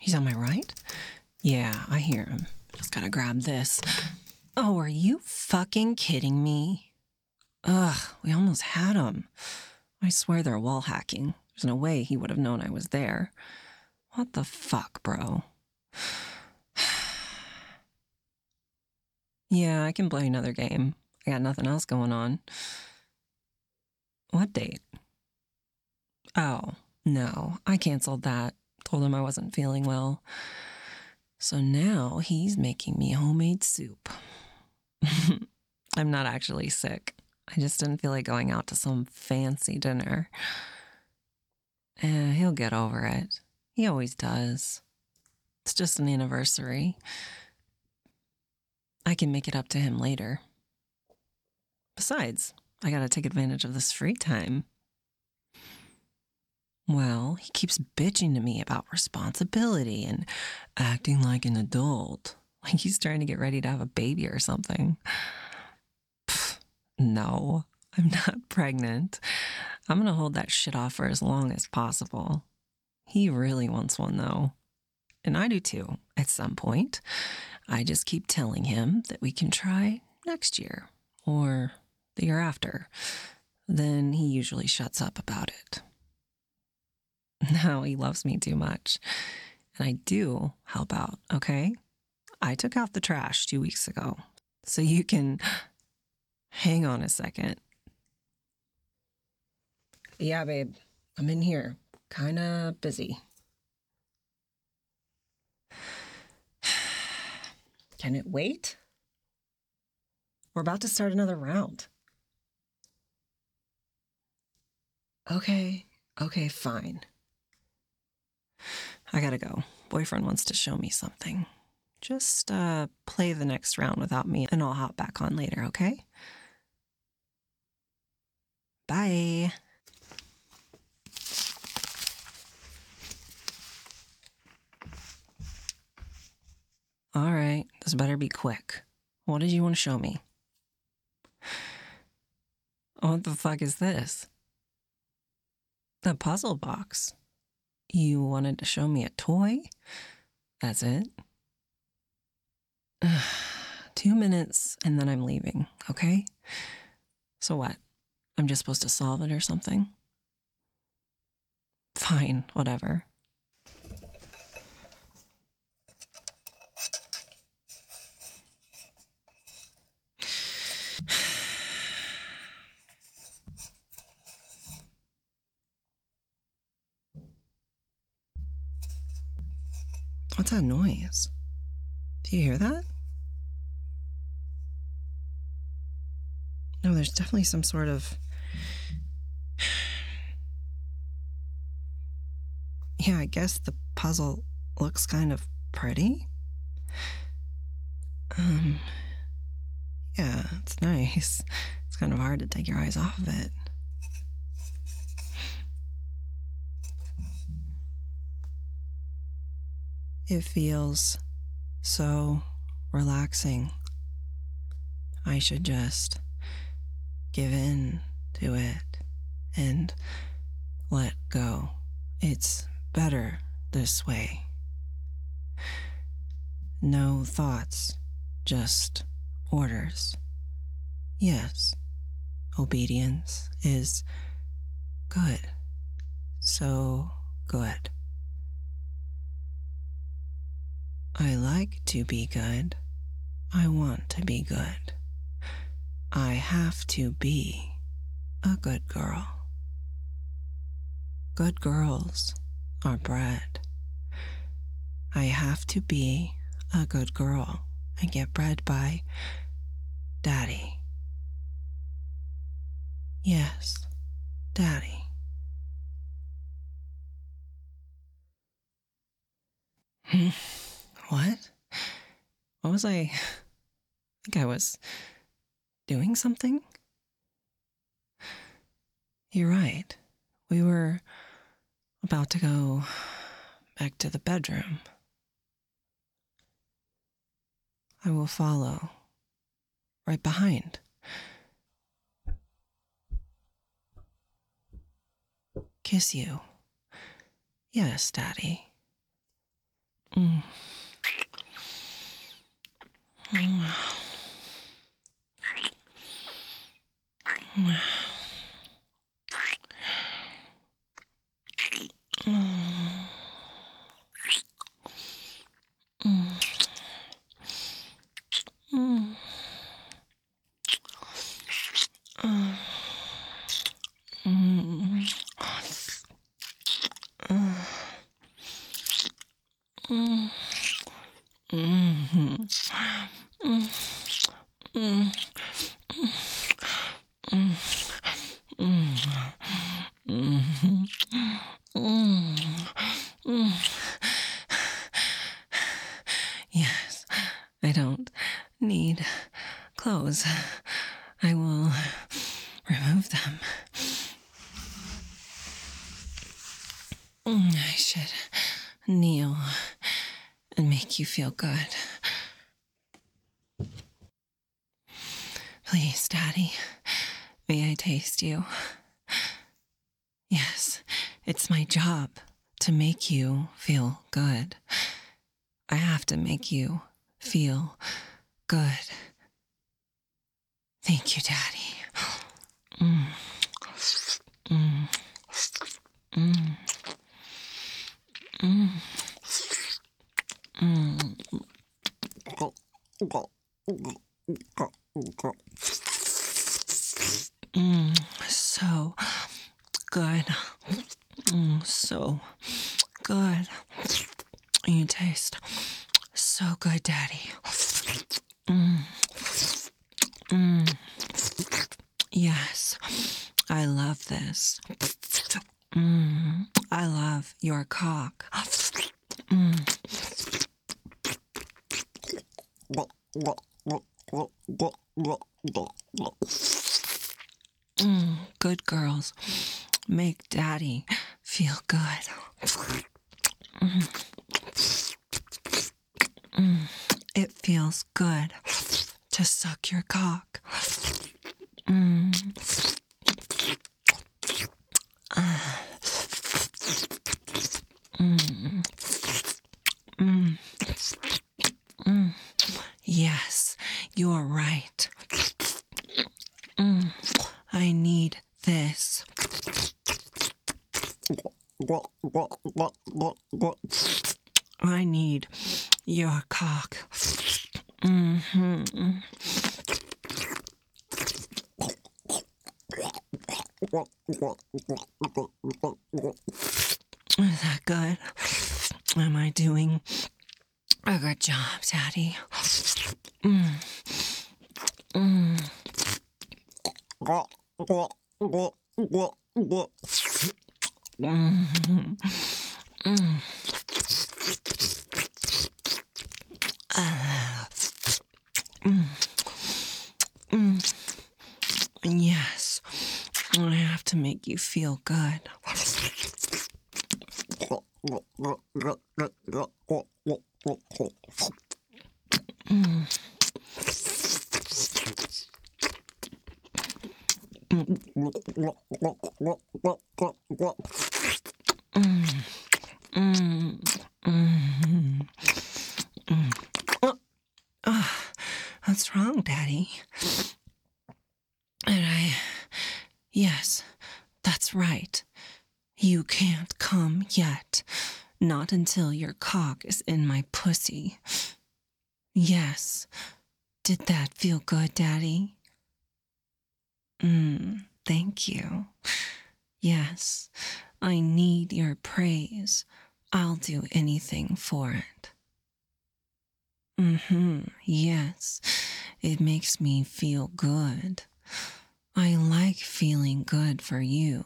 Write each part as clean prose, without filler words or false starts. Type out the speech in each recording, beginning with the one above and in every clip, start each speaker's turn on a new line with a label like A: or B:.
A: He's on my right? Yeah, I hear him. Just gotta grab this. Oh, are you fucking kidding me? Ugh, we almost had him. I swear they're wall hacking. There's no way he would have known I was there. What the fuck, bro? Yeah, I can play another game. I got nothing else going on. What date? Oh, no, I canceled that. Told him I wasn't feeling well. So now he's making me homemade soup. I'm not actually sick. I just didn't feel like going out to some fancy dinner. He'll get over it. He always does. It's just an anniversary. I can make it up to him later. Besides, I gotta take advantage of this free time. Well, he keeps bitching to me about responsibility and acting like an adult. Like he's trying to get ready to have a baby or something. Pfft, no, I'm not pregnant. I'm gonna hold that shit off for as long as possible. He really wants one, though. And I do too, at some point. I just keep telling him that we can try next year or the year after. Then he usually shuts up about it. Now he loves me too much. And I do help out, okay? I took out the trash 2 weeks ago. So you can hang on a second. Yeah, babe, I'm in here. Kinda busy. Can it wait? We're about to start another round. Okay, fine. I gotta go. Boyfriend wants to show me something. Just play the next round without me and I'll hop back on later, okay? Bye. All right, this better be quick. What did you want to show me? What the fuck is this? A puzzle box. You wanted to show me a toy? That's it? 2 minutes and then I'm leaving, okay? So what? I'm just supposed to solve it or something? Fine, whatever. What's that noise? Do you hear that? No, there's definitely some sort of... Yeah, I guess the puzzle looks kind of pretty. Yeah, it's nice. It's kind of hard to take your eyes off of it. It feels so relaxing. I should just give in to it and let go. It's better this way. No thoughts, just orders. Yes, obedience is good. So good. I like to be good. I want to be good. I have to be a good girl. Good girls are bred. I have to be a good girl and get bred by Daddy. Yes, Daddy. What? What was I think I was doing something? You're right. We were about to go back to the bedroom. I will follow. Right behind. Kiss you. Yes, Daddy. Mm. Mm. Mm. Mm. Mm. Mm. Mhm. Mm. Mm. Mm. Mm. Mhm. Mm. Mm. Yes, I don't need clothes. I will remove them. I should kneel and make you feel good. Please, Daddy, may I taste you? Yes, it's my job to make you feel good. I have to make you feel good. Thank you, Daddy. Mm. Mm. Mm. Mm. Mm. So good. So good. You taste so good, Daddy. Mm. Mm. Yes, I love this. I love your cock. Mm. Good girls make Daddy feel good. It feels good to suck your cock. Mm. Mm. Mm. Mm. Yes, you're right. I need this. I need your cock. Mm-hmm. Is that good? Am I doing a good job, Daddy? Mm. Mm. Mm. Mm. Mm. Mm. Yes, I have to make you feel good. Mm. Mm. Mm. Mm. Mm. What's wrong, Daddy? And yes, that's right. You can't come yet. Not until your cock is in my pussy. Yes. Did that feel good, Daddy? Thank you. Yes, I need your praise. I'll do anything for it. Yes, it makes me feel good. I like feeling good for you.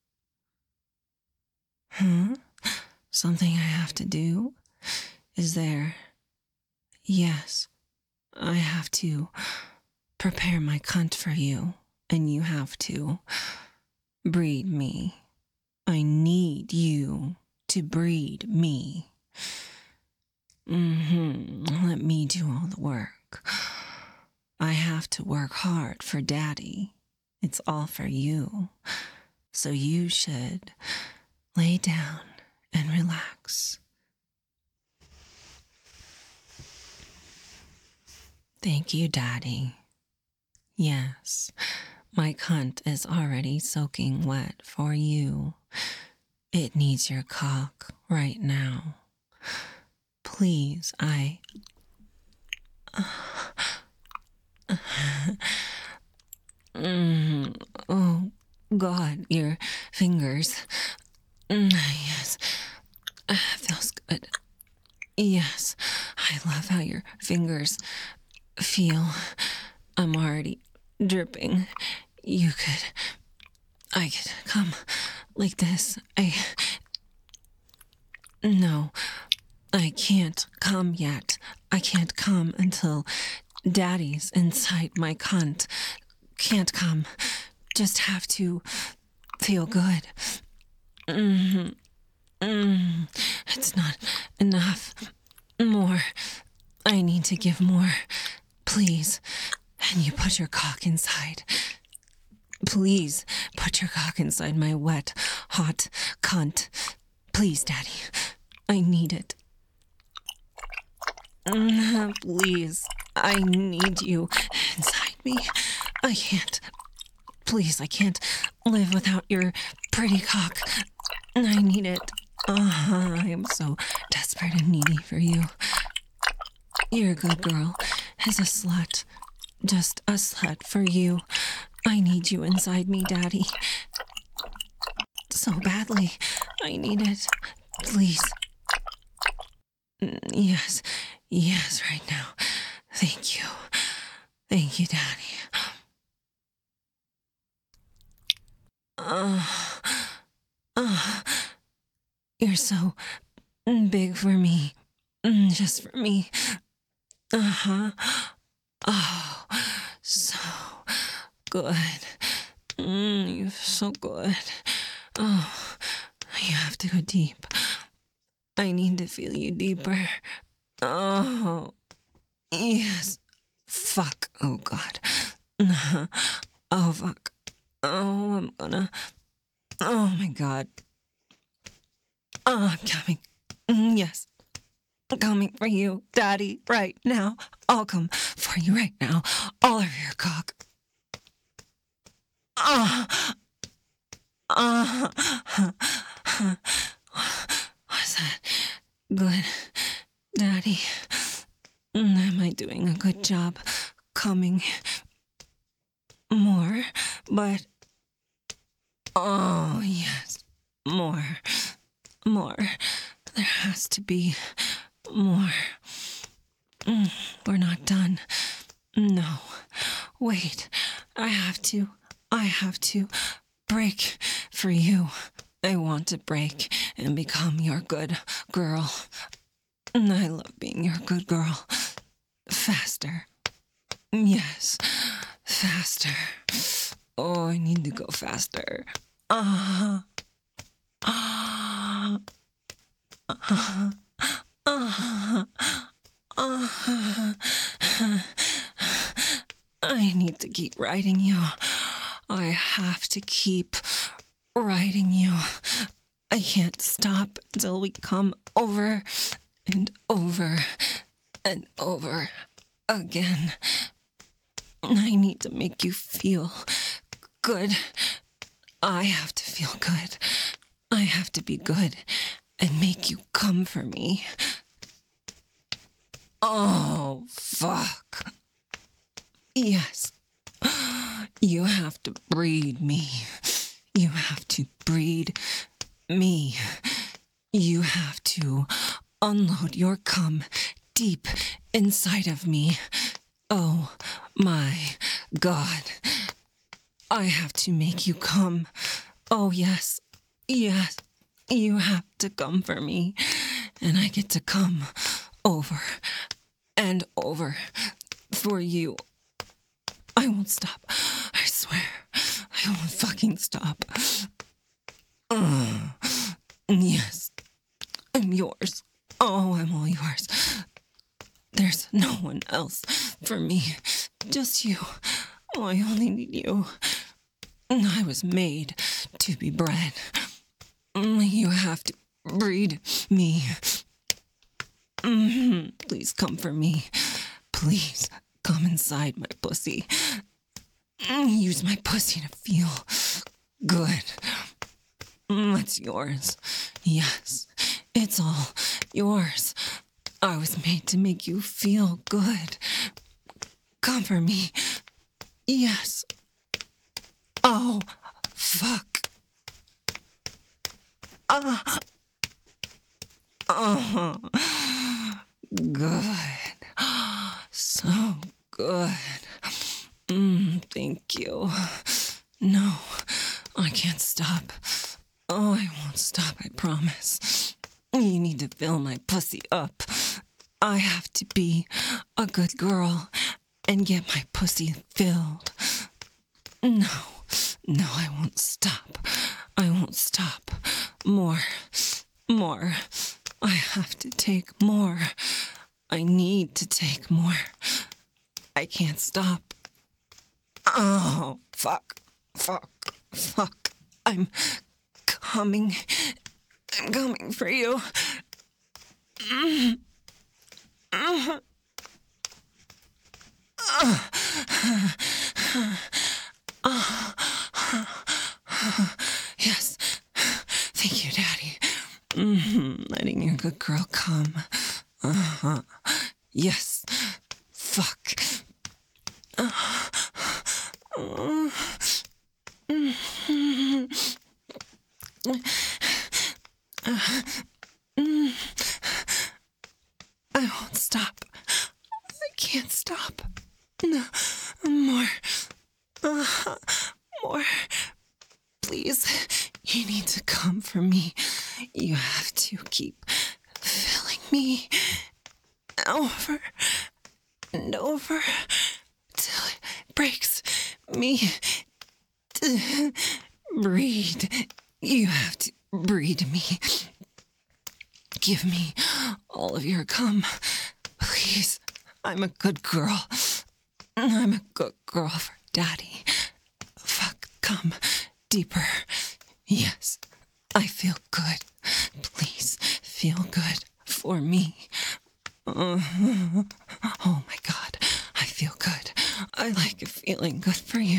A: Huh? Something I have to do? Is there? Yes, I have to prepare my cunt for you, and you have to breed me. I need you to breed me. Let me do all the work. I have to work hard for Daddy. It's all for you. So you should lay down and relax. Thank you, Daddy. Yes, my cunt is already soaking wet for you. It needs your cock right now. Please, oh, God, your fingers. Yes, feels good. Yes, I love how your fingers feel. I'm already dripping. I could come like this. No, I can't come yet. I can't come until Daddy's inside my cunt. Can't come. Just have to feel good. It's not enough. More. I need to give more. Please. And you put your cock inside. Please put your cock inside my wet, hot cunt. Please, Daddy. I need it. Please. I need you inside me. I can't. Please, I can't live without your pretty cock. I need it. I am so desperate and needy for you. You're a good girl. As a slut. Just a slut for you. I need you inside me, Daddy. So badly. I need it. Please. Yes. Yes, right now. Thank you. Thank you, Daddy. You're so big for me. Just for me. Oh, so good. You're so good. Oh, you have to go deep. I need to feel you deeper. Oh, yes. Fuck. Oh, God. Oh, fuck. Oh, I'm gonna... Oh, my God. Oh, I'm coming. Yes. I'm coming for you, Daddy, right now. I'll come for you right now. All over your cock. Was that good, Daddy? Am I doing a good job coming more? But, oh, yes, more. There has to be more. We're not done. No. Wait. I have to break for you. I want to break and become your good girl. I love being your good girl. Faster. Yes. Faster. Oh, I need to go faster. I need to keep riding you. I have to keep riding you. I can't stop until we come over and over and over again. I need to make you feel good. I have to feel good. I have to be good and make you come for me. Oh, fuck. Yes. You have to breed me. You have to breed me. You have to unload your cum deep inside of me. Oh, my God. I have to make you come. Oh, yes. Yes. You have to come for me. And I get to come over and over for you. I won't stop. I swear. I won't fucking stop. Yes. I'm yours. Oh, I'm all yours. There's no one else for me. Just you. Oh, I only need you. I was made to be bred. You have to breed me. Please come for me. Please. Come inside my pussy. Use my pussy to feel good. It's yours. Yes, it's all yours. I was made to make you feel good. Cover me. Yes. Oh, fuck. Oh, good. So good. Thank you. No, I can't stop. Oh, I won't stop, I promise. You need to fill my pussy up. I have to be a good girl and get my pussy filled. No, I won't stop. I won't stop. More. I have to take more. I need to take more. I can't stop. Oh, fuck. I'm coming. I'm coming for you. Yes. Thank you, Daddy. Letting your good girl come. Yes. Fuck. I won't stop. I can't stop. No. More. More. Please. You need to come for me. You have to keep filling me over and over till it breaks me to breed. You have to breed me. Give me all of your cum. Please. I'm a good girl. I'm a good girl for Daddy. Fuck, come deeper. Yes, I feel good. Please feel good for me. Oh my God, I feel good. I like feeling good for you.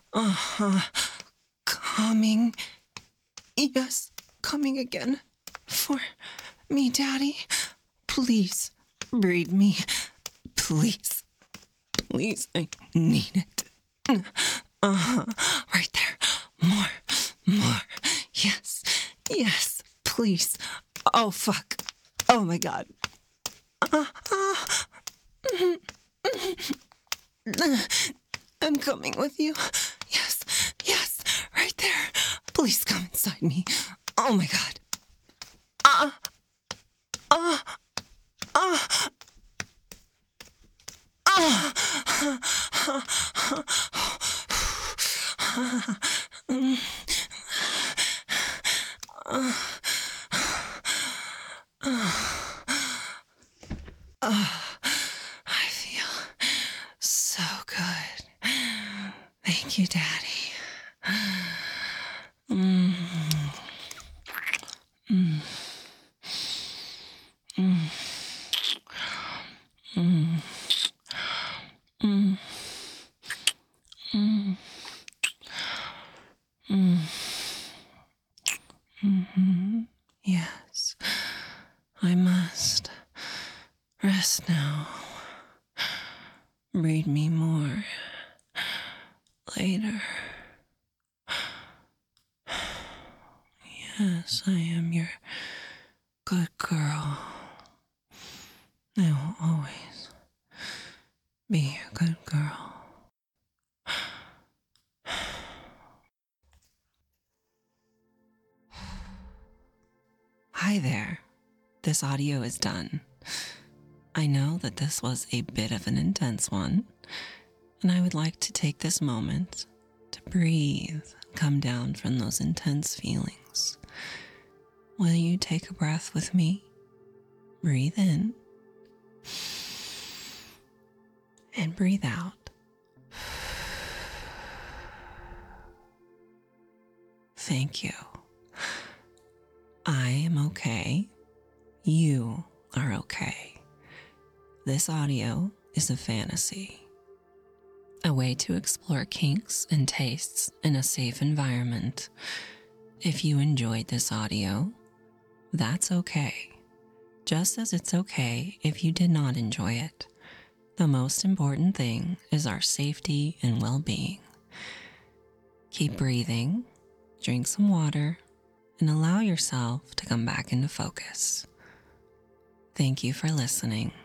A: Coming. Yes, coming again for me, Daddy. Please breed me. Please, I need it. Right there. More. Yes, please. Oh, fuck. Oh, my God. I'm coming with you. Yes, right there. Please come inside me. Oh, my God. I feel so good. Thank you, Daddy. Yes, I must rest now. Read me more later. Yes, I am your good girl. I will always be your good girl. Hi there. This audio is done. I know that this was a bit of an intense one, and I would like to take this moment to breathe, come down from those intense feelings. Will you take a breath with me? Breathe in and breathe out. Thank you. I am okay. You are okay. This audio is a fantasy. a way to explore kinks and tastes in a safe environment. If you enjoyed this audio, that's okay. Just as it's okay if you did not enjoy it. The most important thing is our safety and well-being. Keep breathing, drink some water, and allow yourself to come back into focus. Thank you for listening.